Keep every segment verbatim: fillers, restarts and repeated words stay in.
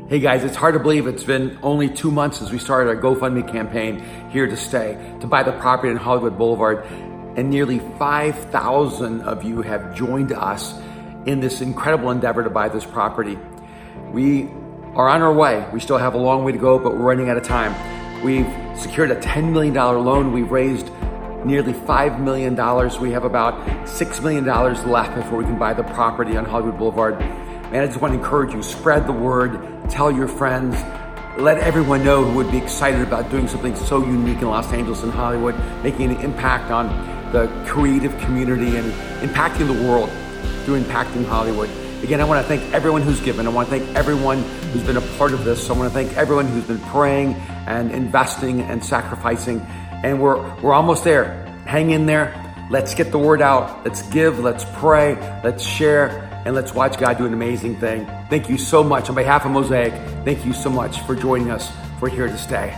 Hey guys, it's hard to believe it's been only two months since we started our GoFundMe campaign, Here to Stay, to buy the property on Hollywood Boulevard. And nearly five thousand of you have joined us in this incredible endeavor to buy this property. We are on our way. We still have a long way to go, but we're running out of time. We've secured a ten million dollars loan. We've raised nearly five million dollars. We have about six million dollars left before we can buy the property on Hollywood Boulevard. Man, I just want to encourage you, spread the word, tell your friends, let everyone know who would be excited about doing something so unique in Los Angeles and Hollywood, making an impact on the creative community and impacting the world through impacting Hollywood. Again, I want to thank everyone who's given. I want to thank everyone who's been a part of this. I want to thank everyone who's been praying and investing and sacrificing. And we're we're almost there. Hang in there. Let's get the word out. Let's give, let's pray, let's share, and let's watch God do an amazing thing. Thank you so much. On behalf of Mosaic, thank you so much for joining us for Here to Stay.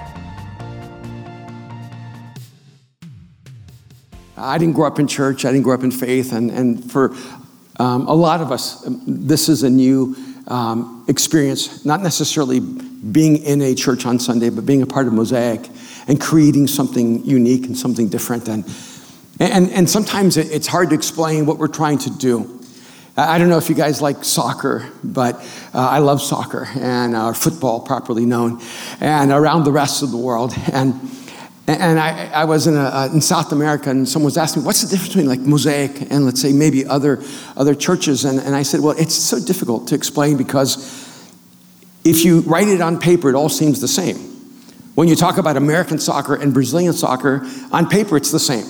I didn't grow up in church. I didn't grow up in faith. And, and for um, a lot of us, this is a new um, experience, not necessarily being in a church on Sunday, but being a part of Mosaic and creating something unique and something different. And, and, and sometimes it's hard to explain what we're trying to do. I don't know if you guys like soccer, but uh, I love soccer and uh, football, properly known, and around the rest of the world. And and I, I was in, a, in South America, and someone was asking me, what's the difference between like Mosaic and let's say maybe other other churches? And, and I said, well, it's so difficult to explain because if you write it on paper, it all seems the same. When you talk about American soccer and Brazilian soccer, on paper, it's the same.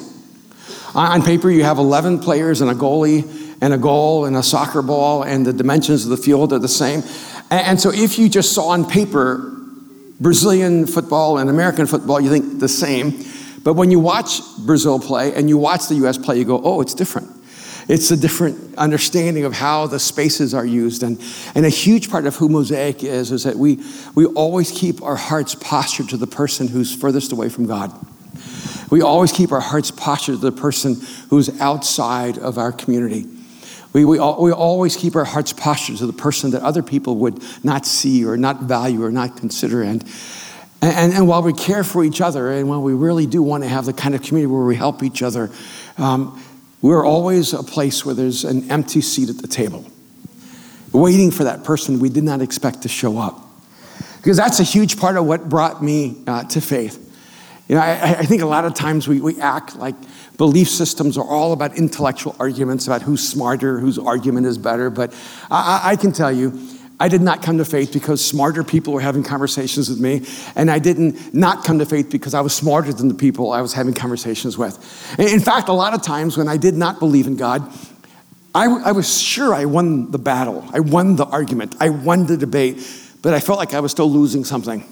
On paper, you have eleven players and a goalie, and a goal and a soccer ball, and the dimensions of the field are the same. And so if you just saw on paper Brazilian football and American football, you think the same. But when you watch Brazil play and you watch the U S play, you go, oh, it's different. It's a different understanding of how the spaces are used. And, and a huge part of who Mosaic is, is that we, we always keep our hearts postured to the person who's furthest away from God. We always keep our hearts postured to the person who's outside of our community. We, we, we always keep our hearts postured to the person that other people would not see or not value or not consider. And, and, and while we care for each other and while we really do want to have the kind of community where we help each other, um, we're always a place where there's an empty seat at the table, waiting for that person we did not expect to show up. Because that's a huge part of what brought me uh, to faith. You know, I, I think a lot of times we, we act like belief systems are all about intellectual arguments about who's smarter, whose argument is better. But I, I can tell you, I did not come to faith because smarter people were having conversations with me. And I didn't not come to faith because I was smarter than the people I was having conversations with. In fact, a lot of times when I did not believe in God, I, I was sure I won the battle. I won the argument. I won the debate. But I felt like I was still losing something.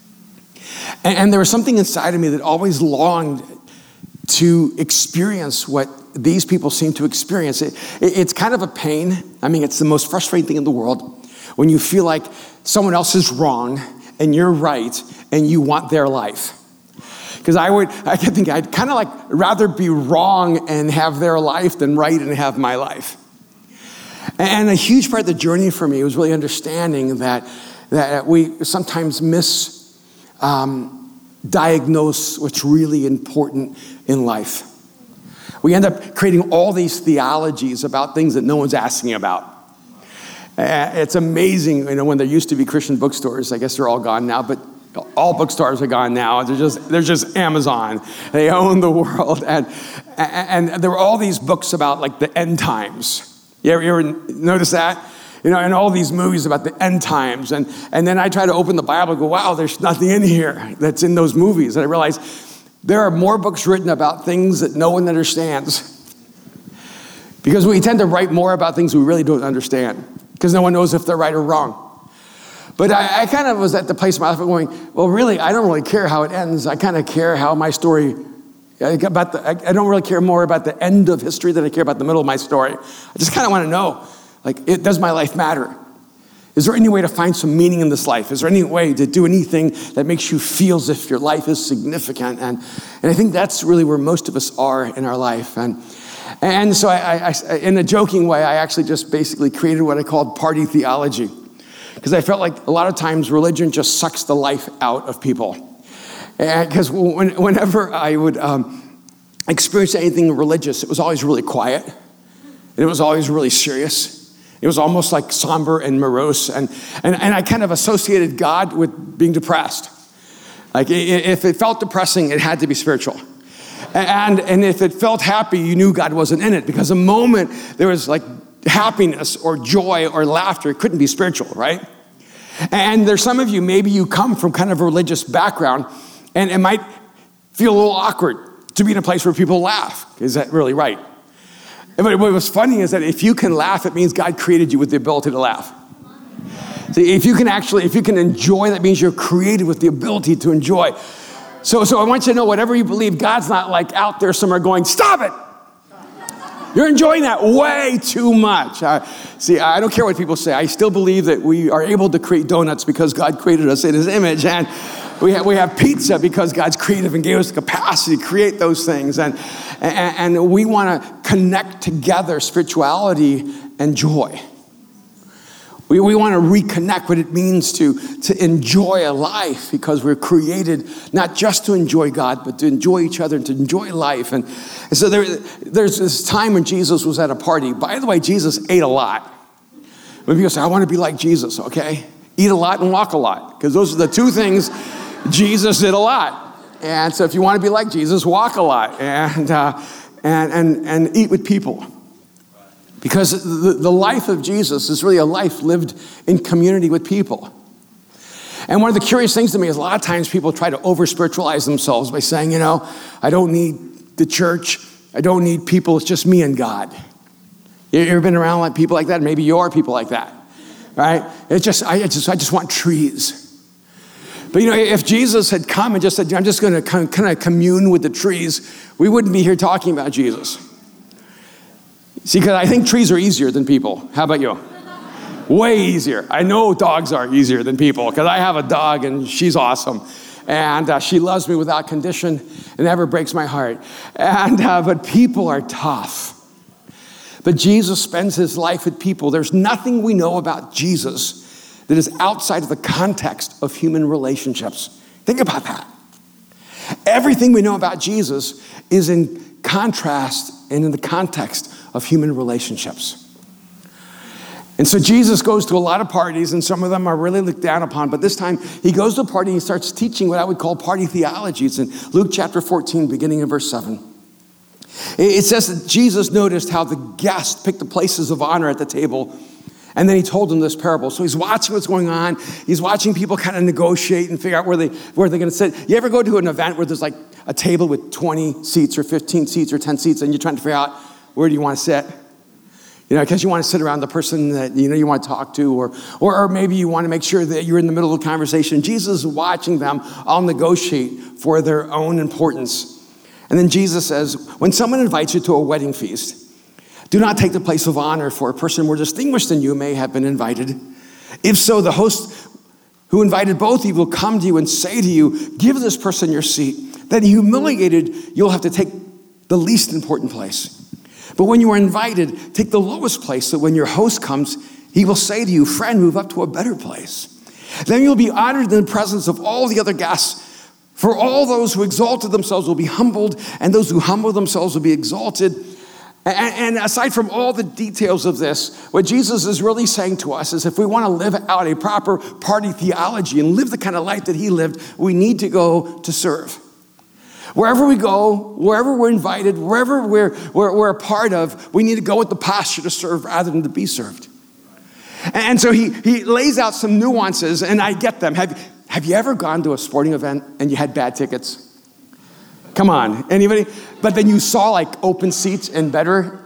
And, and there was something inside of me that always longed to experience what these people seem to experience. It, it, it's kind of a pain. I mean, it's the most frustrating thing in the world when you feel like someone else is wrong and you're right and you want their life. Because I would, I could think I'd kind of like rather be wrong and have their life than right and have my life. And a huge part of the journey for me was really understanding that, that we sometimes miss um, diagnose what's really important in life. We end up creating all these theologies about things that no one's asking about. Uh, it's amazing, you know, when there used to be Christian bookstores. I guess they're all gone now, but all bookstores are gone now. They're just, they're just Amazon. They own the world. And, and, and there were all these books about like the end times. You ever, you ever notice that? You know, and all these movies about the end times. And, and then I try to open the Bible and go, wow, there's nothing in here that's in those movies. And I realize there are more books written about things that no one understands. Because we tend to write more about things we really don't understand. Because no one knows if they're right or wrong. But I, I kind of was at the place in my life going, well, really, I don't really care how it ends. I kind of care how my story, about the, I don't really care more about the end of history than I care about the middle of my story. I just kind of want to know, like, it, does my life matter? Is there any way to find some meaning in this life? Is there any way to do anything that makes you feel as if your life is significant? And, and I think that's really where most of us are in our life. And, and so I, I, I, in a joking way, I actually just basically created what I called party theology. because I felt like a lot of times religion just sucks the life out of people. And because when, whenever I would um, experience anything religious, it was always really quiet, and it was always really serious. It was almost like somber and morose, and, and, and I kind of associated God with being depressed. Like if it felt depressing, it had to be spiritual. And, and if it felt happy, you knew God wasn't in it, because the moment there was like happiness or joy or laughter, it couldn't be spiritual, right? And there's some of you, maybe you come from kind of a religious background, and it might feel a little awkward to be in a place where people laugh. Is that really right? But what was funny is that if you can laugh, it means God created you with the ability to laugh. See, if you can actually, if you can enjoy, that means you're created with the ability to enjoy. So, so I want you to know, whatever you believe, God's not like out there somewhere going, stop it. You're enjoying that way too much. Uh, see, I don't care what people say. I still believe that we are able to create donuts because God created us in his image. And we have, we have pizza because God's creative and gave us the capacity to create those things. And, and, and we want to connect together spirituality and joy. We, we want to reconnect what it means to, to enjoy a life, because we're created not just to enjoy God, but to enjoy each other and to enjoy life. And, and so there, there's this time when Jesus was at a party. By the way, Jesus ate a lot. When people say, I want to be like Jesus, okay? Eat a lot and walk a lot, because those are the two things Jesus did a lot. And so if you want to be like Jesus, walk a lot and, uh, and, and, and eat with people. Because the, the life of Jesus is really a life lived in community with people. And one of the curious things to me is a lot of times people try to over-spiritualize themselves by saying, you know, I don't need the church. I don't need people. It's just me and God. You ever been around like people like that? Maybe you are people like that, right? It's just, I just, I just want trees. But you know, if Jesus had come and just said, I'm just going to kind of commune with the trees, we wouldn't be here talking about Jesus. See, because I think trees are easier than people. How about you? Way easier. I know dogs are easier than people, because I have a dog and she's awesome. And uh, she loves me without condition. It never breaks my heart. And uh, but people are tough. But Jesus spends his life with people. There's nothing we know about Jesus that is outside of the context of human relationships. Think about that. Everything we know about Jesus is in contrast and in the context of human relationships. And so Jesus goes to a lot of parties, and some of them are really looked down upon, but this time he goes to a party and he starts teaching what I would call party theology. It's in Luke chapter fourteen, beginning in verse seven. It says that Jesus noticed how the guests picked the places of honor at the table, and then he told them this parable. So he's watching what's going on. He's watching people kind of negotiate and figure out where, they, where they're going to sit. You ever go to an event where there's like a table with twenty seats or fifteen seats or ten seats, and you're trying to figure out, where do you want to sit? You know, because you want to sit around the person that, you know, you want to talk to, or, or or maybe you want to make sure that you're in the middle of the conversation. Jesus is watching them all negotiate for their own importance. And then Jesus says, when someone invites you to a wedding feast, do not take the place of honor, for a person more distinguished than you may have been invited. If so, the host who invited both of you will come to you and say to you, give this person your seat. Then humiliated, you'll have to take the least important place. But when you are invited, take the lowest place, so when your host comes, he will say to you, friend, move up to a better place. Then you'll be honored in the presence of all the other guests. For all those who exalted themselves will be humbled, and those who humble themselves will be exalted. And, and aside from all the details of this, what Jesus is really saying to us is if we want to live out a proper party theology and live the kind of life that he lived, we need to go to serve. Wherever we go, wherever we're invited, wherever we're, we're, we're a part of, we need to go with the posture to serve rather than to be served. And so he, he lays out some nuances, and I get them. Have, have you ever gone to a sporting event and you had bad tickets? Come on, anybody? But then you saw like open seats in better,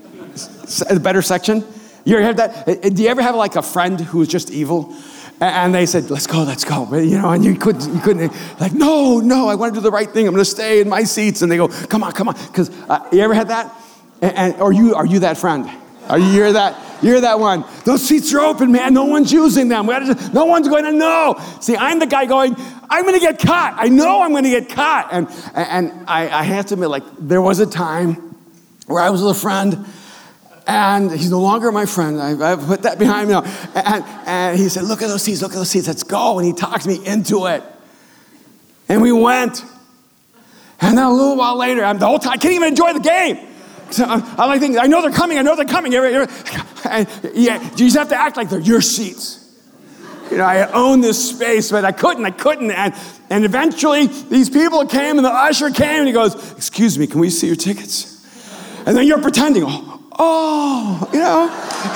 better section? You ever had that? Do you ever have like a friend who was just evil? And they said, let's go, let's go. But, you know, and you couldn't, you couldn't, like, no, no, I want to do the right thing. I'm going to stay in my seats. And they go, come on, come on. Because uh, you ever had that? And, and or you, are you that friend? Are you you're that? You're that one. Those seats are open, man. No one's using them. We gotta just, no one's going to know. See, I'm the guy going, I'm going to get caught. I know I'm going to get caught. And and I, I have to admit, like, there was a time where I was with a friend, And he's no longer my friend. I, I put that behind me now. And, and he said, look at those seats, look at those seats, let's go. And he talked me into it. And we went. And then a little while later, I'm the whole time, I can't even enjoy the game. So I'm, I'm like thinking, I know they're coming, I know they're coming. And yeah, you just have to act like they're your seats. You know, I own this space, but I couldn't, I couldn't. And, and eventually, these people came, and the usher came, and he goes, excuse me, can we see your tickets? And then you're pretending, oh, oh you know.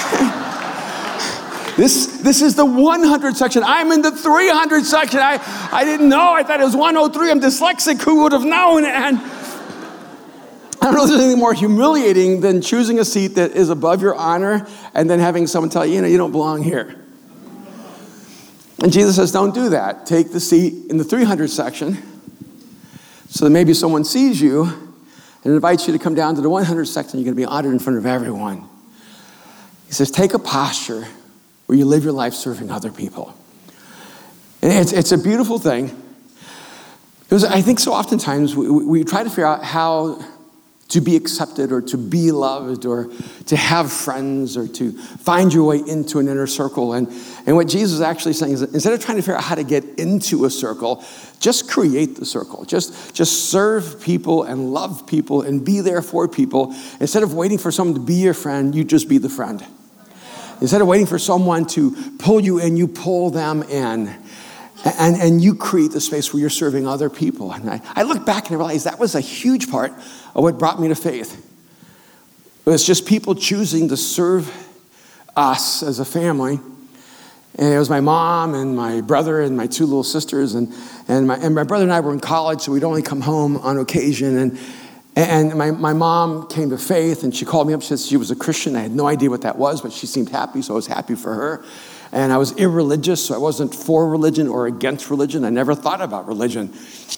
this, this is the one hundred section. I'm in the three hundred section. I, I didn't know. I thought it was one oh three. I'm dyslexic. Who would have known? And I don't know if there's anything more humiliating than choosing a seat that is above your honor and then having someone tell you, you know, you don't belong here. And Jesus says, don't do that. Take the seat in the three hundred section so that maybe someone sees you and invites you to come down to the one hundred section. You're going to be honored in front of everyone. He says, take a posture where you live your life serving other people. And it's, it's a beautiful thing. Because I think so oftentimes we, we try to figure out how to be accepted or to be loved or to have friends or to find your way into an inner circle. And, and what Jesus is actually saying is that instead of trying to figure out how to get into a circle, just create the circle. Just, just serve people and love people and be there for people. Instead of waiting for someone to be your friend, you just be the friend. Instead of waiting for someone to pull you in, you pull them in. And, and you create the space where you're serving other people. And I, I look back and I realize that was a huge part of what brought me to faith. It was just people choosing to serve us as a family. And it was my mom and my brother and my two little sisters. And, and, my, and my brother and I were in college, so we'd only come home on occasion. And, and my, my mom came to faith, and she called me up. She said she was a Christian. I had no idea what that was, but she seemed happy, so I was happy for her. And I was irreligious, so I wasn't for religion or against religion. I never thought about religion.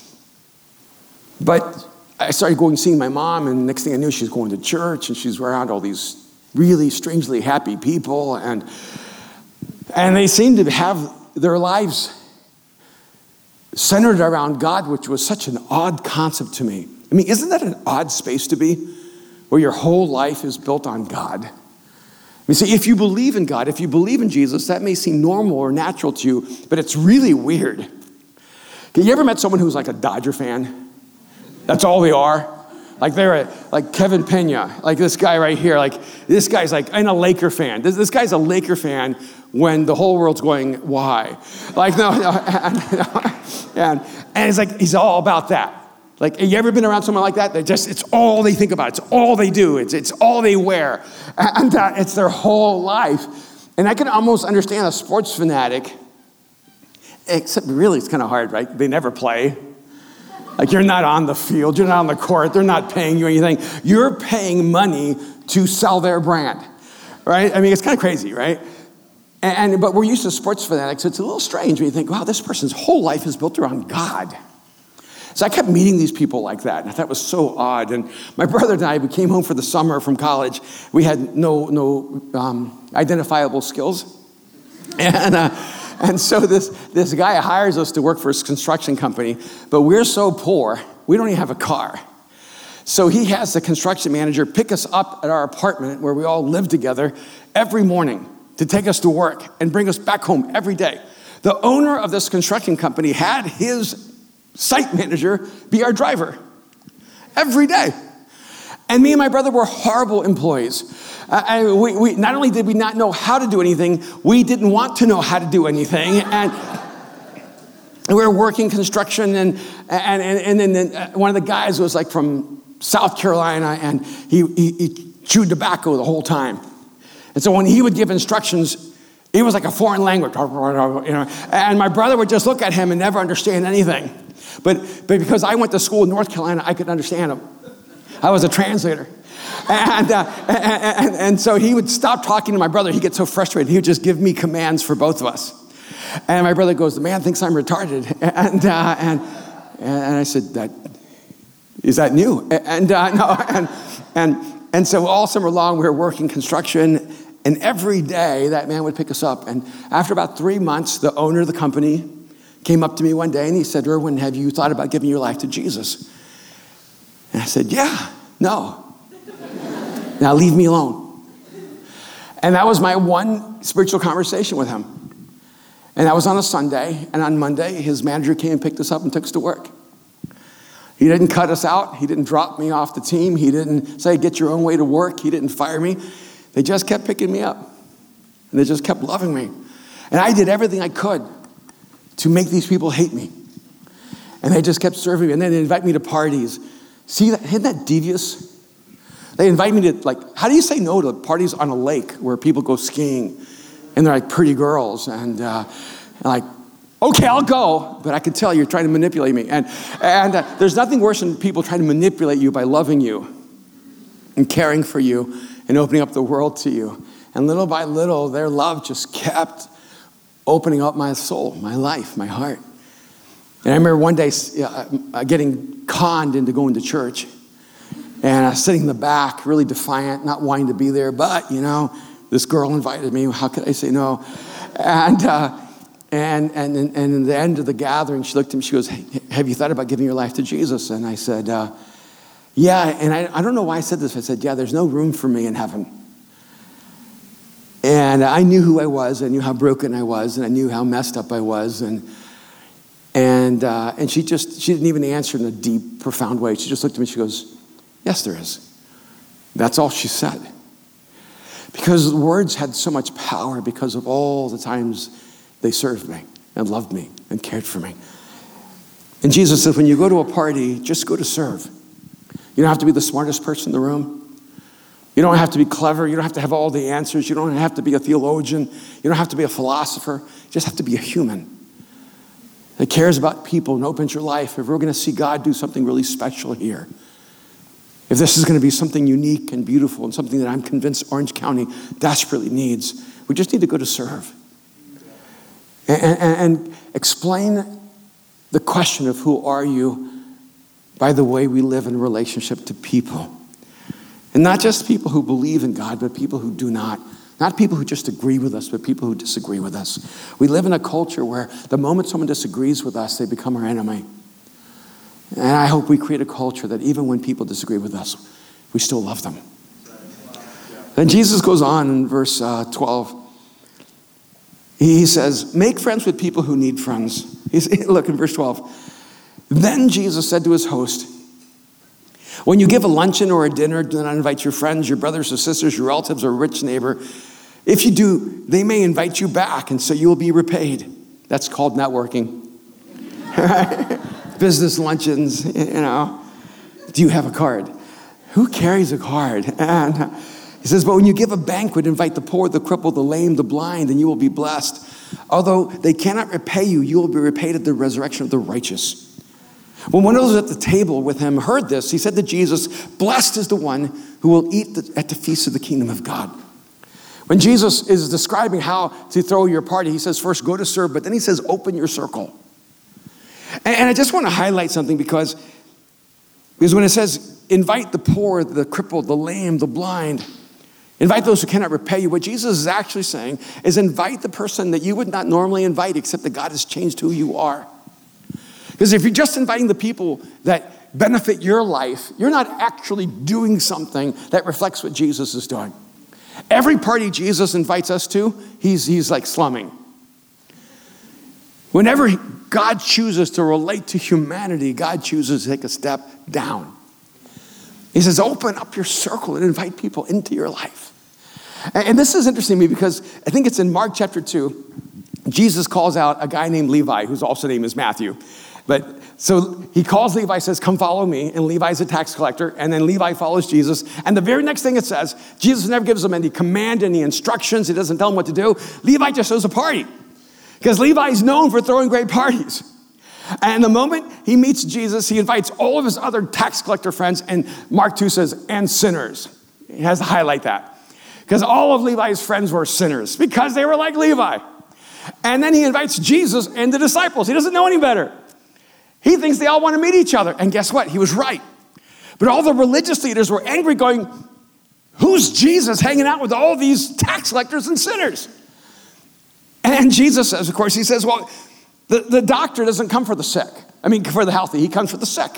But I started going seeing my mom, and next thing I knew, she was going to church, and she was around all these really strangely happy people, and and they seemed to have their lives centered around God, which was such an odd concept to me. I mean, isn't that an odd space to be, where your whole life is built on God? You see, if you believe in God, if you believe in Jesus, that may seem normal or natural to you, but it's really weird. Okay, you ever met someone who's like a Dodger fan? That's all they are. Like they're a, like Kevin Pena, like this guy right here. Like this guy's like, I'm a Laker fan. This, this guy's a Laker fan when the whole world's going, why? Like no, no, and, and, and it's like he's all about that. Like, have you ever been around someone like that? They just, it's all they think about. It's all they do. It's, it's all they wear. And uh, it's their whole life. And I can almost understand a sports fanatic, except really it's kind of hard, right? They never play. Like, you're not on the field. You're not on the court. They're not paying you anything. You're paying money to sell their brand, right? I mean, it's kind of crazy, right? And, and but we're used to sports fanatics. So it's a little strange when you think, wow, this person's whole life is built around God. So I kept meeting these people like that, and I thought it was so odd. And my brother and I, we came home for the summer from college. We had no no um, identifiable skills. And uh, and so this, this guy hires us to work for his construction company, but we're so poor, we don't even have a car. So he has the construction manager pick us up at our apartment where we all live together every morning to take us to work and bring us back home every day. The owner of this construction company had his site manager be our driver every day. And me and my brother were horrible employees. Uh, and we, we not only did we not know how to do anything, we didn't want to know how to do anything. And, and we were working construction, and and and, and then one of the guys was like from South Carolina, and he, he, he chewed tobacco the whole time. And so when he would give instructions, it was like a foreign language, you know. And my brother would just look at him and never understand anything. But, but because I went to school in North Carolina, I could understand him. I was a translator. And, uh, and, and, and so he would stop talking to my brother. He'd get so frustrated. He would just give me commands for both of us. And my brother goes, the man thinks I'm retarded. And uh, and, and I said, that, is that new? And, uh, no, and, and, and so all summer long, we were working construction. And every day, that man would pick us up. And after about three months, the owner of the company came up to me one day and he said, Erwin, have you thought about giving your life to Jesus? And I said, yeah, no. Now leave me alone. And that was my one spiritual conversation with him. And that was on a Sunday, and on Monday, his manager came and picked us up and took us to work. He didn't cut us out. He didn't drop me off the team. He didn't say, get your own way to work. He didn't fire me. They just kept picking me up. And they just kept loving me. And I did everything I could to make these people hate me. And they just kept serving me. And then they invite me to parties. See, that, isn't that devious? They invite me to, like, how do you say no to parties on a lake where people go skiing? And they're like pretty girls. And uh, like, okay, I'll go. But I can tell you're trying to manipulate me. And, and uh, there's nothing worse than people trying to manipulate you by loving you and caring for you and opening up the world to you. And little by little, their love just kept opening up my soul, my life, my heart. And I remember one day uh, getting conned into going to church. And I was sitting in the back, really defiant, not wanting to be there. But, you know, this girl invited me. How could I say no? And uh, and and and in the end of the gathering, she looked at me. She goes, hey, have you thought about giving your life to Jesus? And I said, uh, yeah. And I, I don't know why I said this. I said, yeah, there's no room for me in heaven. And I knew who I was. I knew how broken I was. And I knew how messed up I was. And and uh, and she just, she didn't even answer in a deep, profound way. She just looked at me. She goes, yes, there is. That's all she said. Because the words had so much power because of all the times they served me and loved me and cared for me. And Jesus says, when you go to a party, just go to serve. You don't have to be the smartest person in the room. You don't have to be clever. You don't have to have all the answers. You don't have to be a theologian. You don't have to be a philosopher. You just have to be a human that cares about people and opens your life. If we're going to see God do something really special here, if this is going to be something unique and beautiful and something that I'm convinced Orange County desperately needs, we just need to go to serve. And, and, and explain the question of who are you by the way we live in relationship to people. And not just people who believe in God, but people who do not. Not people who just agree with us, but people who disagree with us. We live in a culture where the moment someone disagrees with us, they become our enemy. And I hope we create a culture that even when people disagree with us, we still love them. And Jesus goes on in verse uh, twelve. He says, make friends with people who need friends. He's, look in verse twelve. Then Jesus said to his host, when you give a luncheon or a dinner, do not invite your friends, your brothers or sisters, your relatives or a rich neighbor. If you do, they may invite you back, and so you will be repaid. That's called networking. Business luncheons, you know. Do you have a card? Who carries a card? And he says, but when you give a banquet, invite the poor, the crippled, the lame, the blind, and you will be blessed. Although they cannot repay you, you will be repaid at the resurrection of the righteous. When one of those at the table with him heard this, he said to Jesus, blessed is the one who will eat the, at the feast of the kingdom of God. When Jesus is describing how to throw your party, he says, first go to serve, but then he says, open your circle. And, and I just want to highlight something because, because when it says, invite the poor, the crippled, the lame, the blind, invite those who cannot repay you, what Jesus is actually saying is invite the person that you would not normally invite, except that God has changed who you are. Because if you're just inviting the people that benefit your life, you're not actually doing something that reflects what Jesus is doing. Every party Jesus invites us to, he's, he's like slumming. Whenever God chooses to relate to humanity, God chooses to take a step down. He says, open up your circle and invite people into your life. And, and this is interesting to me because I think it's in Mark chapter two, Jesus calls out a guy named Levi, whose also name is Matthew. But so he calls Levi, says, come follow me. And Levi's a tax collector. And then Levi follows Jesus. And the very next thing it says, Jesus never gives him any command, any instructions. He doesn't tell him what to do. Levi just throws a party. Because Levi is known for throwing great parties. And the moment he meets Jesus, he invites all of his other tax collector friends. And Mark two says, and sinners. He has to highlight that. Because all of Levi's friends were sinners. Because they were like Levi. And then he invites Jesus and the disciples. He doesn't know any better. He thinks they all want to meet each other. And guess what? He was right. But all the religious leaders were angry going, who's Jesus hanging out with all these tax collectors and sinners? And Jesus says, of course, he says, well, the, the doctor doesn't come for the sick. I mean, for the healthy. He comes for the sick.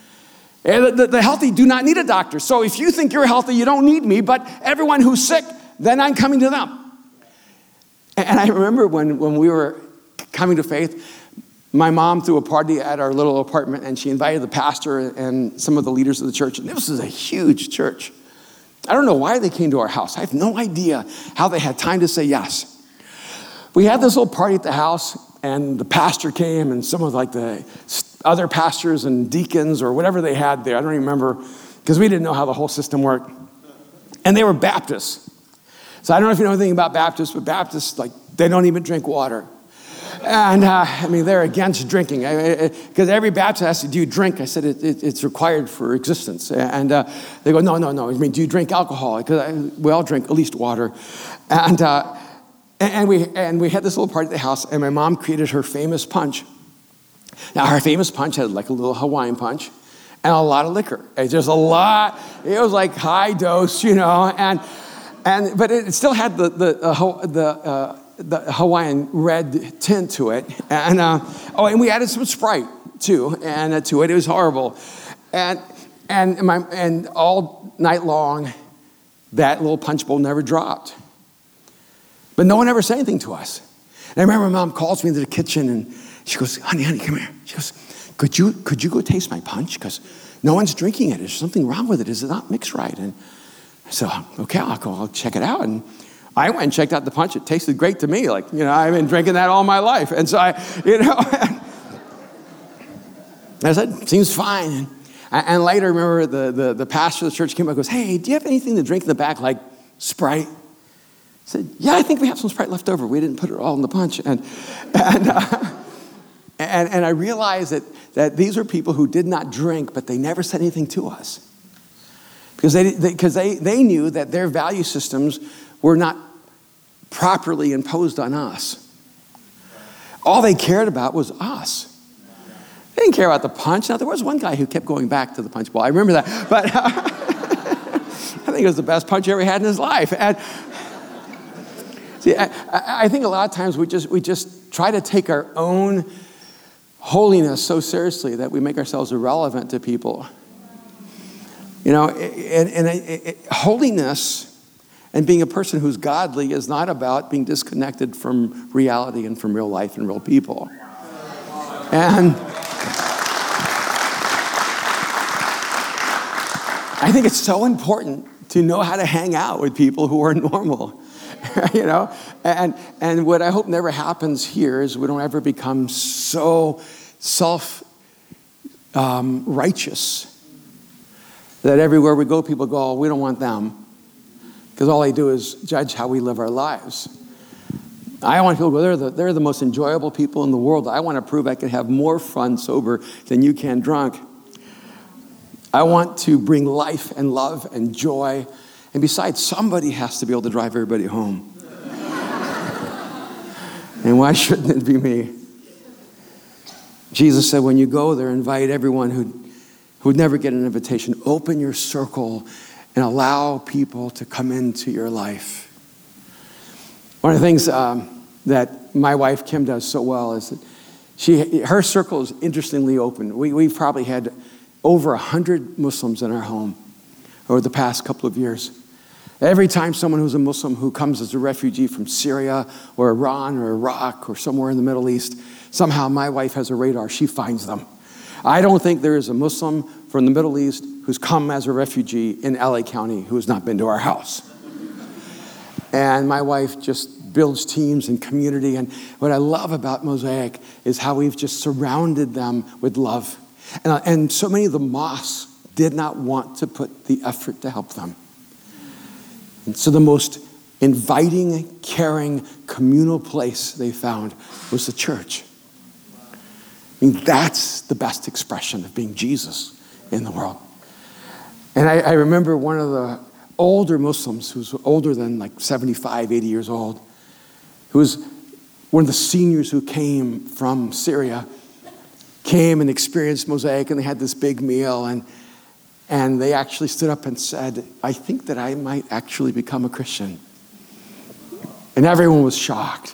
And the, the, the healthy do not need a doctor. So if you think you're healthy, you don't need me. But everyone who's sick then I'm coming to them. And I remember when, when we were coming to faith, my mom threw a party at our little apartment, and she invited the pastor and some of the leaders of the church. And this was a huge church. I don't know why they came to our house. I have no idea how they had time to say yes. We had this little party at the house, and the pastor came, and some of like the other pastors and deacons or whatever they had there. I don't even remember, because we didn't know how the whole system worked. And they were Baptists. So I don't know if you know anything about Baptists, but Baptists, like, they don't even drink water. And, uh, I mean, they're against drinking. Because every Baptist asks, do you drink? I said, it, it, it's required for existence. And uh, they go, no, no, no. I mean, do you drink alcohol? Because we all drink at least water. And uh, and we and we had this little party at the house, and my mom created her famous punch. Now, her famous punch had like a little Hawaiian punch and a lot of liquor. It's just a lot. It was like high dose, you know. And and but it still had the the uh, the. Uh, the Hawaiian red tint to it. And, uh, oh, and we added some Sprite, too, and uh, to it. It was horrible. And and my and all night long, that little punch bowl never dropped. But no one ever said anything to us. And I remember my mom calls me into the kitchen, and she goes, honey, honey, come here. She goes, could you, could you go taste my punch? Because no one's drinking it. Is something wrong with it? Is it not mixed right? And so, okay, I'll go, I'll check it out. And I went and checked out the punch. It tasted great to me. Like, you know, I've been drinking that all my life. And so I, you know, I said, seems fine. And, and later, remember, the, the, the pastor of the church came up and goes, hey, do you have anything to drink in the back, like Sprite? I said, yeah, I think we have some Sprite left over. We didn't put it all in the punch. And and uh, and, and I realized that, that these were people who did not drink, but they never said anything to us. Because they, because they, they knew that their value systems were not properly imposed on us. All they cared about was us. They didn't care about the punch. Now, there was one guy who kept going back to the punch bowl. I remember that. But uh, I think it was the best punch he ever had in his life. And see, I, I think a lot of times we just we just try to take our own holiness so seriously that we make ourselves irrelevant to people. You know, and, and it, it, holiness and being a person who's godly is not about being disconnected from reality and from real life and real people. And I think it's so important to know how to hang out with people who are normal, you know? And and what I hope never happens here is we don't ever become so self um, righteous that everywhere we go, people go, oh, we don't want them. Because all they do is judge how we live our lives. I want people to go, they're the, they're the most enjoyable people in the world. I want to prove I can have more fun sober than you can drunk. I want to bring life and love and joy. And besides, somebody has to be able to drive everybody home. And why shouldn't it be me? Jesus said, when you go there, invite everyone who who would never get an invitation. Open your circle and allow people to come into your life. One of the things um, that my wife, Kim, does so well is that she, her circle is interestingly open. We, we've probably had over one hundred Muslims in our home over the past couple of years. Every time someone who's a Muslim who comes as a refugee from Syria or Iran or Iraq or somewhere in the Middle East, somehow my wife has a radar. She finds them. I don't think there is a Muslim from the Middle East who's come as a refugee in L A County who has not been to our house. And my wife just builds teams and community. And what I love about Mosaic is how we've just surrounded them with love. And, and so many of the mosques did not want to put the effort to help them. And so the most inviting, caring, communal place they found was the church. I mean, that's the best expression of being Jesus in the world. And I, I remember one of the older Muslims who's older than like seventy-five, eighty years old, who was one of the seniors who came from Syria, came and experienced Mosaic, and they had this big meal, and and they actually stood up and said, I think that I might actually become a Christian. And everyone was shocked.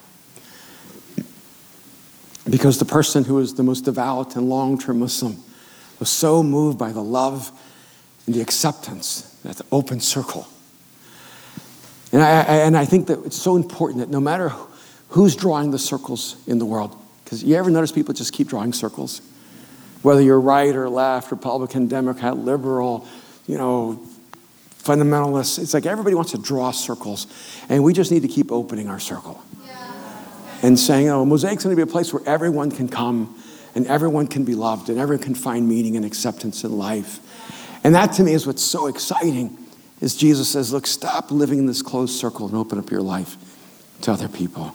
Because the person who was the most devout and long-term Muslim was so moved by the love and the acceptance, that the open circle. And I, I, and I think that it's so important that no matter who's drawing the circles in the world, because you ever notice people just keep drawing circles? Whether you're right or left, Republican, Democrat, liberal, you know, fundamentalists, it's like everybody wants to draw circles. And we just need to keep opening our circle. Yeah. And saying, oh, Mosaic's going to be a place where everyone can come and everyone can be loved and everyone can find meaning and acceptance in life. And that to me is what's so exciting, is Jesus says, look, stop living in this closed circle and open up your life to other people.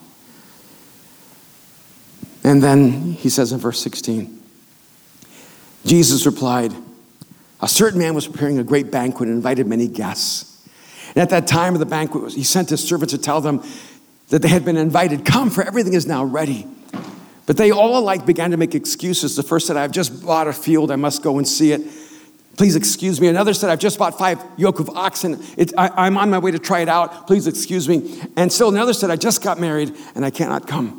And then he says in verse sixteen, Jesus replied, a certain man was preparing a great banquet and invited many guests. And at that time of the banquet, he sent his servants to tell them that they had been invited. Come, for everything is now ready. But they all alike began to make excuses. The first said, I've just bought a field. I must go and see it. Please excuse me. Another said, I've just bought five yoke of oxen. It, I, I'm on my way to try it out. Please excuse me. And still another said, I just got married and I cannot come.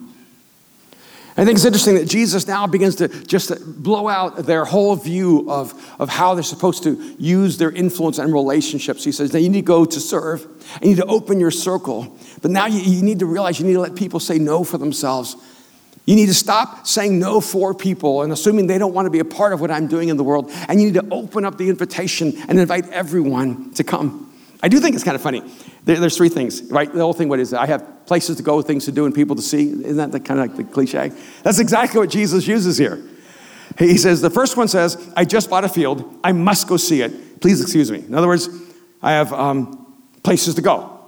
I think it's interesting that Jesus now begins to just blow out their whole view of, of how they're supposed to use their influence and relationships. He says, now you need to go to serve. You need to open your circle. But now you, you need to realize you need to let people say no for themselves. You need to stop saying no for people and assuming they don't want to be a part of what I'm doing in the world. And you need to open up the invitation and invite everyone to come. I do think it's kind of funny. There, there's three things, right? The whole thing, what is it? I have places to go, things to do, and people to see. Isn't that the, kind of like the cliche? That's exactly what Jesus uses here. He says, the first one says, I just bought a field. I must go see it. Please excuse me. In other words, I have um, places to go.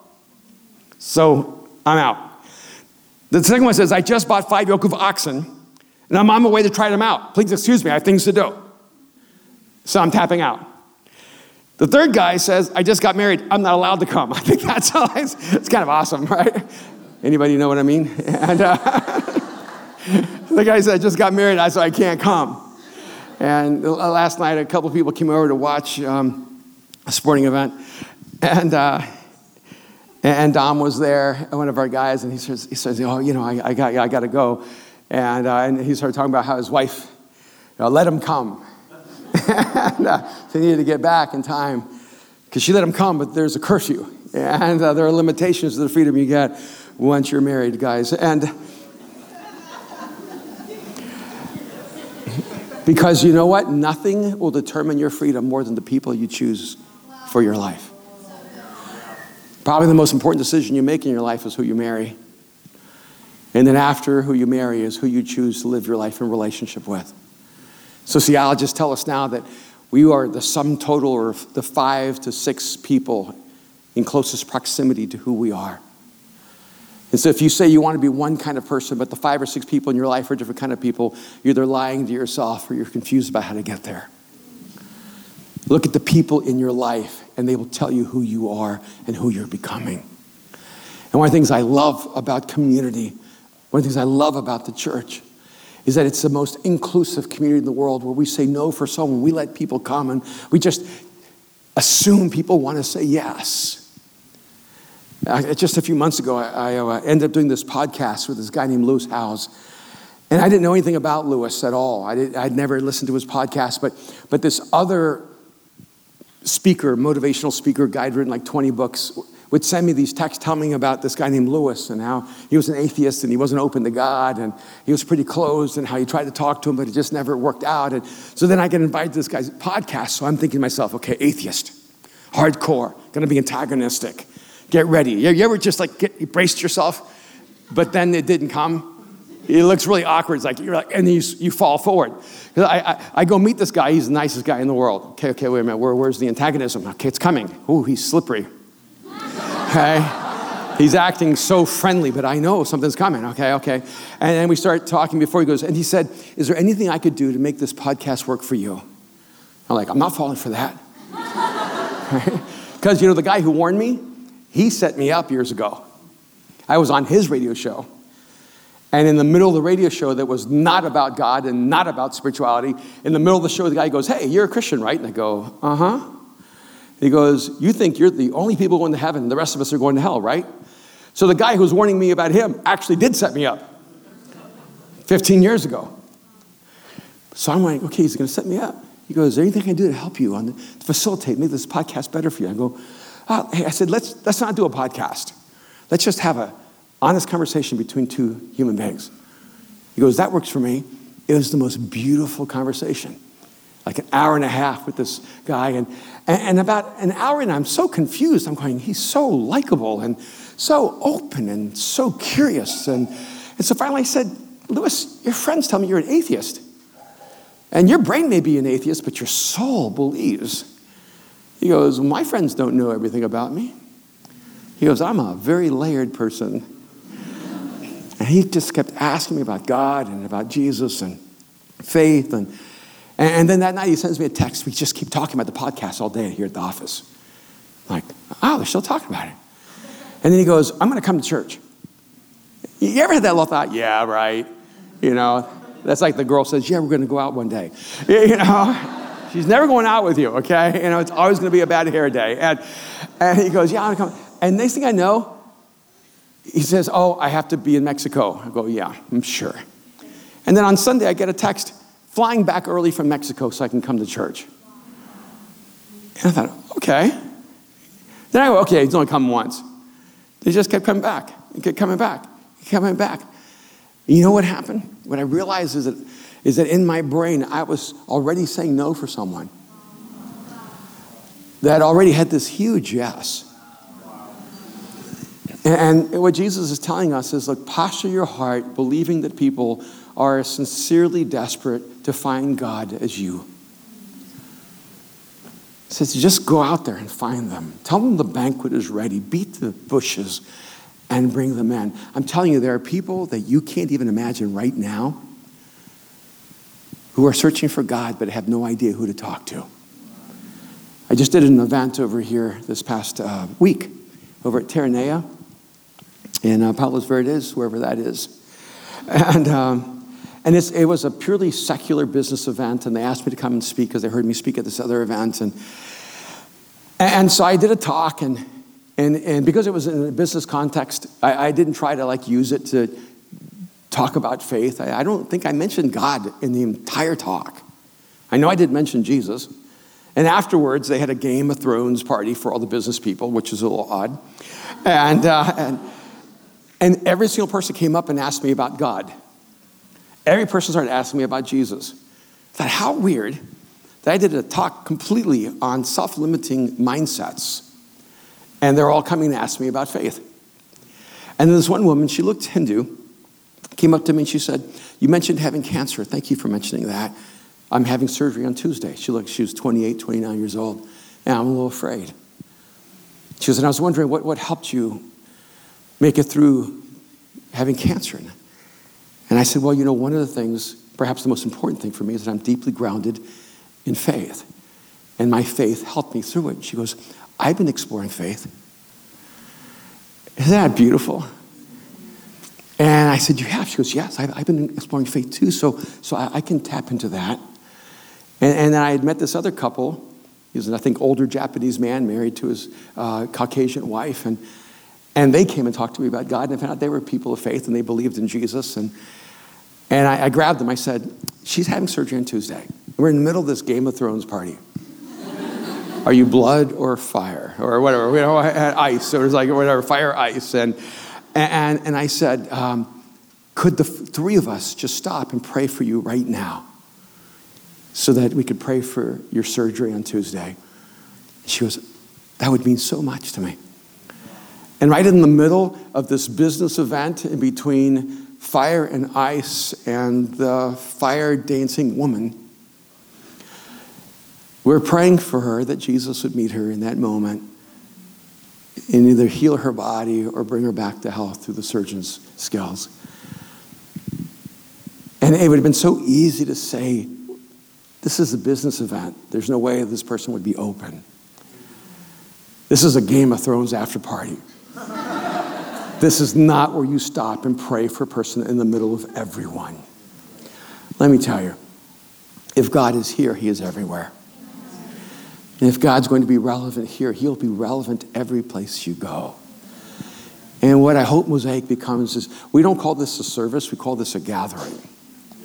So I'm out. The second one says, I just bought five yoke of oxen, and I'm on my way to try them out. Please excuse me. I have things to do. So I'm tapping out. The third guy says, I just got married. I'm not allowed to come. I think that's how it's, it's kind of awesome, right? Anybody know what I mean? And uh, the guy said, I just got married, so I can't come. And last night, a couple of people came over to watch um, a sporting event. And uh, and Dom was there, one of our guys, and he says, he says, oh, you know, I, I got I got to go. And, uh, and he started talking about how his wife, you know, let him come. and uh, they needed to get back in time because she let him come, but there's a curfew. And uh, there are limitations to the freedom you get once you're married, guys. And because you know what? Nothing will determine your freedom more than the people you choose for your life. Probably the most important decision you make in your life is who you marry. And then after who you marry is who you choose to live your life in relationship with. Sociologists tell us now that we are the sum total of the five to six people in closest proximity to who we are. And so if you say you want to be one kind of person, but the five or six people in your life are different kind of people, you're either lying to yourself or you're confused about how to get there. Look at the people in your life, and they will tell you who you are and who you're becoming. And one of the things I love about community, one of the things I love about the church, is that it's the most inclusive community in the world where we say no for someone. We let people come and we just assume people want to say yes. Uh, just a few months ago, I, I uh, ended up doing this podcast with this guy named Lewis Howes. And I didn't know anything about Lewis at all. I did, I'd never listened to his podcast, but, but this other speaker, motivational speaker, guy had written like twenty books, would send me these texts telling me about this guy named Lewis and how he was an atheist and he wasn't open to God and he was pretty closed and how he tried to talk to him, but it just never worked out. And so then I get invited to this guy's podcast. So I'm thinking to myself, okay, atheist, hardcore, going to be antagonistic. Get ready. You ever just like get, you braced yourself, but then it didn't come? It looks really awkward. It's like, you're like, and then you, you fall forward. I, I, I go meet this guy. He's the nicest guy in the world. Okay, okay, wait a minute. Where, where's the antagonism? Okay, it's coming. Ooh, he's slippery. Okay, he's acting so friendly, but I know something's coming. Okay, okay. And then we start talking before he goes, and he said, is there anything I could do to make this podcast work for you? I'm like, I'm not falling for that. Because, you know, the guy who warned me, he set me up years ago. I was on his radio show. And in the middle of the radio show that was not about God and not about spirituality, in the middle of the show, the guy goes, hey, you're a Christian, right? And I go, uh-huh. He goes, you think you're the only people going to heaven and the rest of us are going to hell, right? So the guy who was warning me about him actually did set me up fifteen years ago. So I'm like, okay, he's going to set me up. He goes, is there anything I can do to help you, on the, to facilitate, make this podcast better for you? I go, oh, hey, I said, let's, let's not do a podcast. Let's just have an honest conversation between two human beings. He goes, that works for me. It was the most beautiful conversation. Like an hour and a half with this guy. And, and about an hour in, I'm so confused. I'm going, he's so likable and so open and so curious. And, and so finally I said, Lewis, your friends tell me you're an atheist. And your brain may be an atheist, but your soul believes. He goes, my friends don't know everything about me. He goes, I'm a very layered person. And he just kept asking me about God and about Jesus and faith. And, and then that night he sends me a text. We just keep talking about the podcast all day here at the office. I'm like, oh, they're still talking about it. And then he goes, I'm going to come to church. You ever had that little thought? Yeah, right. You know, that's like the girl says, yeah, we're going to go out one day. You know, she's never going out with you, okay? You know, it's always going to be a bad hair day. And, and he goes, yeah, I'm going to come. And next thing I know, he says, oh, I have to be in Mexico. I go, yeah, I'm sure. And then on Sunday, I get a text flying back early from Mexico so I can come to church. And I thought, okay. Then I go, okay, he's only come once. They just kept coming back. He kept coming back. He kept coming back. You know what happened? What I realized is that, is that in my brain, I was already saying no for someone that already had this huge yes. And what Jesus is telling us is, look, posture your heart, believing that people are sincerely desperate to find God as you. He says, just go out there and find them. Tell them the banquet is ready. Beat the bushes and bring them in. I'm telling you, there are people that you can't even imagine right now who are searching for God but have no idea who to talk to. I just did an event over here this past uh, week over at Terranea in uh, Palos Verdes, wherever that is. And um, and it's, it was a purely secular business event, and they asked me to come and speak because they heard me speak at this other event. And and so I did a talk, and and, and because it was in a business context, I, I didn't try to like use it to talk about faith. I, I don't think I mentioned God in the entire talk. I know I did mention Jesus. And afterwards, they had a Game of Thrones party for all the business people, which is a little odd. And uh, and And every single person came up and asked me about God. Every person started asking me about Jesus. I thought, how weird that I did a talk completely on self-limiting mindsets. And they're all coming to ask me about faith. And then this one woman, she looked Hindu, came up to me and she said, you mentioned having cancer. Thank you for mentioning that. I'm having surgery on Tuesday. She looked, she was twenty-eight, twenty-nine years old. And I'm a little afraid. She said, I was wondering what, what helped you make it through having cancer. And I said, well, you know, one of the things, perhaps the most important thing for me is that I'm deeply grounded in faith. And my faith helped me through it. And she goes, I've been exploring faith. Isn't that beautiful? And I said, you have? She goes, yes, I've, I've been exploring faith too, so so I, I can tap into that. And, and then I had met this other couple. He was, I think, older Japanese man married to his uh, Caucasian wife. And And they came and talked to me about God, and I found out they were people of faith, and they believed in Jesus. And and I, I grabbed them. I said, she's having surgery on Tuesday. We're in the middle of this Game of Thrones party. Are you blood or fire? Or whatever, you know, ice, or it was like whatever, fire, ice. And and, and I said, um, could the three of us just stop and pray for you right now so that we could pray for your surgery on Tuesday? She goes, that would mean so much to me. And right in the middle of this business event, in between fire and ice and the fire-dancing woman, we're praying for her that Jesus would meet her in that moment and either heal her body or bring her back to health through the surgeon's skills. And it would have been so easy to say, this is a business event. There's no way this person would be open. This is a Game of Thrones after party. This is not where you stop and pray for a person in the middle of everyone. Let me tell you, if God is here, he is everywhere. And if God's going to be relevant here, he'll be relevant every place you go. And what I hope Mosaic becomes is, we don't call this a service, we call this a gathering.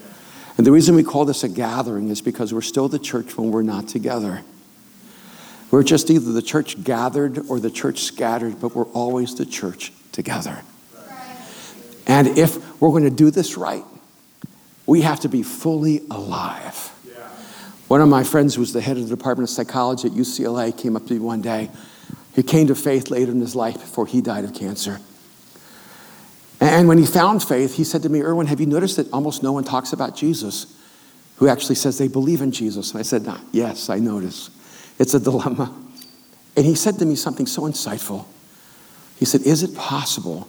And the reason we call this a gathering is because we're still the church when we're not together. We're just either the church gathered or the church scattered, but we're always the church together. And if we're going to do this right, we have to be fully alive. Yeah. One of my friends who was the head of the Department of Psychology at U C L A came up to me one day. He came to faith later in his life before he died of cancer. And when he found faith, he said to me, Erwin, have you noticed that almost no one talks about Jesus who actually says they believe in Jesus? And I said, no, yes, I notice. It's a dilemma. And he said to me something so insightful. He said, is it possible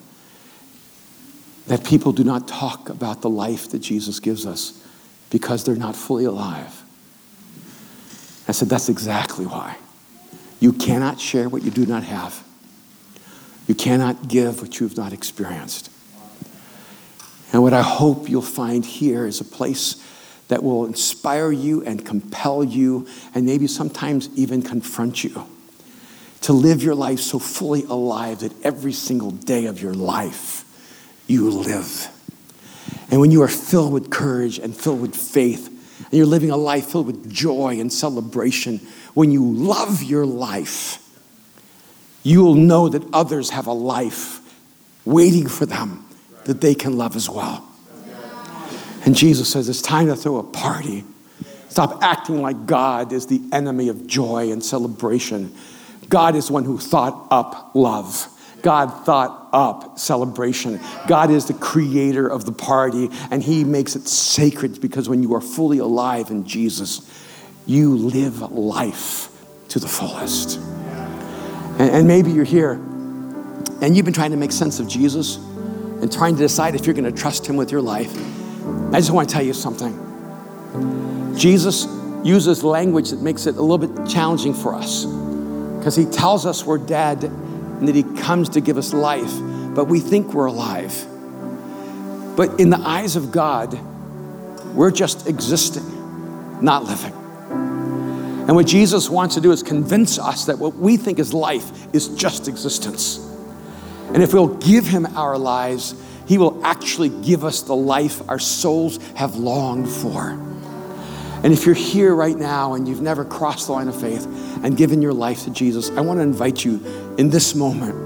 that people do not talk about the life that Jesus gives us because they're not fully alive? I said, that's exactly why. You cannot share what you do not have. You cannot give what you have not experienced. And what I hope you'll find here is a place that will inspire you and compel you and maybe sometimes even confront you to live your life so fully alive that every single day of your life you live. And when you are filled with courage and filled with faith, and you're living a life filled with joy and celebration, when you love your life, you will know that others have a life waiting for them that they can love as well. And Jesus says it's time to throw a party. Stop acting like God is the enemy of joy and celebration. God is the one who thought up love. God thought up celebration. God is the creator of the party, and he makes it sacred because when you are fully alive in Jesus, you live life to the fullest. And, and maybe you're here, and you've been trying to make sense of Jesus and trying to decide if you're going to trust him with your life. I just want to tell you something. Jesus uses language that makes it a little bit challenging for us because he tells us we're dead and that he comes to give us life, but we think we're alive. But in the eyes of God, we're just existing, not living. And what Jesus wants to do is convince us that what we think is life is just existence. And if we'll give him our lives, he will actually give us the life our souls have longed for. And if you're here right now and you've never crossed the line of faith and given your life to Jesus, I want to invite you in this moment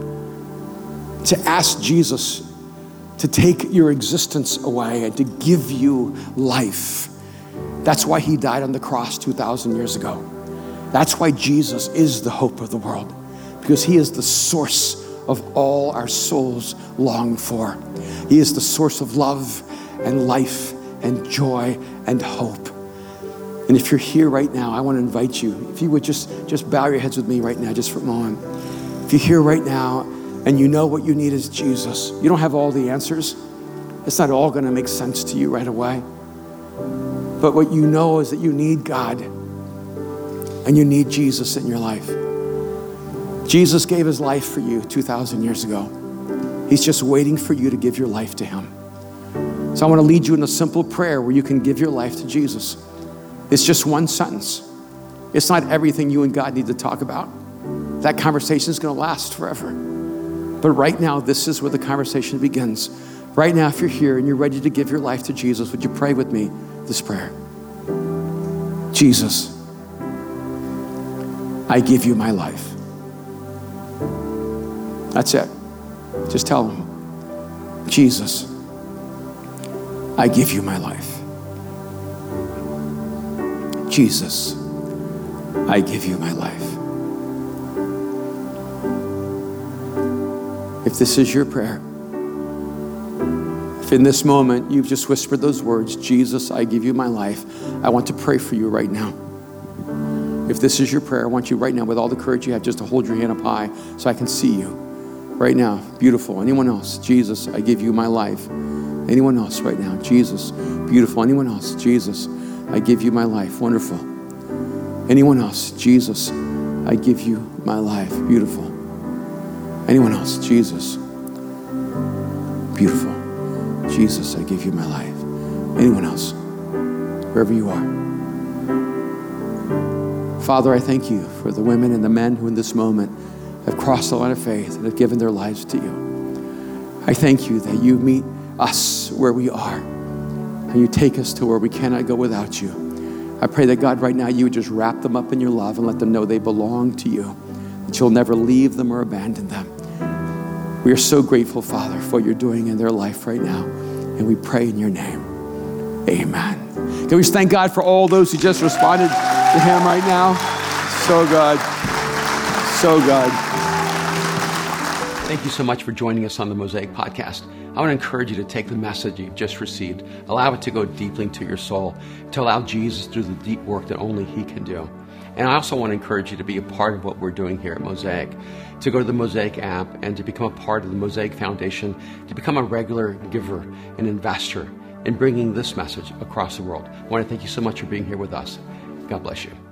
to ask Jesus to take your existence away and to give you life. That's why he died on the cross two thousand years ago. That's why Jesus is the hope of the world, because he is the source of all our souls long for. He is the source of love and life and joy and hope. And if you're here right now, I want to invite you, if you would just, just bow your heads with me right now, just for a moment. If you're here right now and you know what you need is Jesus, you don't have all the answers. It's not all going to make sense to you right away. But what you know is that you need God and you need Jesus in your life. Jesus gave his life for you two thousand years ago. He's just waiting for you to give your life to him. So I want to lead you in a simple prayer where you can give your life to Jesus. It's just one sentence. It's not everything you and God need to talk about. That conversation is going to last forever. But right now, this is where the conversation begins. Right now, if you're here and you're ready to give your life to Jesus, would you pray with me this prayer? Jesus, I give you my life. That's it. Just tell him, Jesus, I give you my life. Jesus, I give you my life. If this is your prayer, if in this moment you've just whispered those words, Jesus, I give you my life, I want to pray for you right now. If this is your prayer, I want you right now, with all the courage you have, just to hold your hand up high so I can see you. Right now, beautiful. Anyone else? Jesus, I give you my life. Anyone else right now? Jesus, beautiful. Anyone else? Jesus, I give you my life. Wonderful. Anyone else? Jesus, I give you my life. Beautiful. Anyone else? Jesus, beautiful. Jesus, I give you my life. Anyone else? Wherever you are. Father, I thank you for the women and the men who in this moment have crossed the line of faith and have given their lives to you. I thank you that you meet us where we are and you take us to where we cannot go without you. I pray that God, right now, you would just wrap them up in your love and let them know they belong to you, that you'll never leave them or abandon them. We are so grateful, Father, for what you're doing in their life right now. And we pray in your name. Amen. Can we just thank God for all those who just responded to him right now? So good. So good. Thank you so much for joining us on the Mosaic Podcast. I want to encourage you to take the message you've just received, allow it to go deeply into your soul, to allow Jesus to do the deep work that only he can do. And I also want to encourage you to be a part of what we're doing here at Mosaic, to go to the Mosaic app and to become a part of the Mosaic Foundation, to become a regular giver and investor in bringing this message across the world. I want to thank you so much for being here with us. God bless you.